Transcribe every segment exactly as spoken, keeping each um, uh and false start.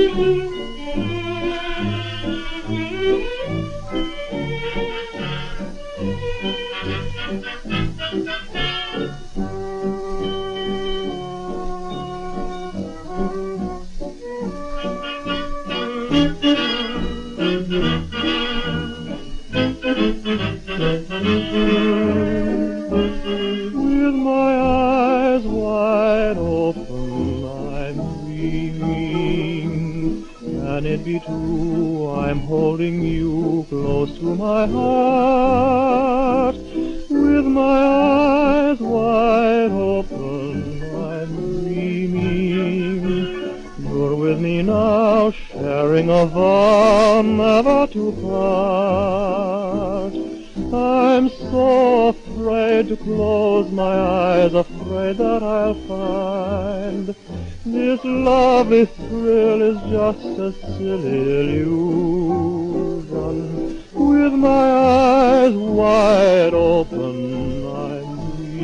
With my eyes wide open, I'm dreaming. Can it be true I'm holding you close to my heart? With my eyes wide open, I'm dreaming. You're with me now, sharing a vow never to part. I'm so afraid to close my eyes, afraid that I'll find this lovely thrill is just a silly illusion. With my eyes wide open, I'm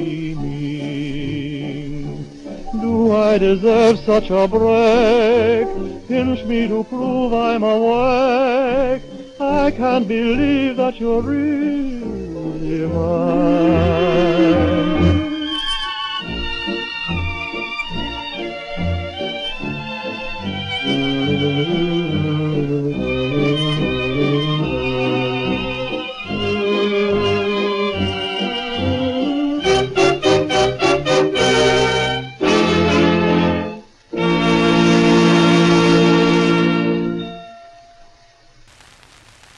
dreaming. Do I deserve such a break? Pinch me to prove I'm awake. I can't believe that you're really mine.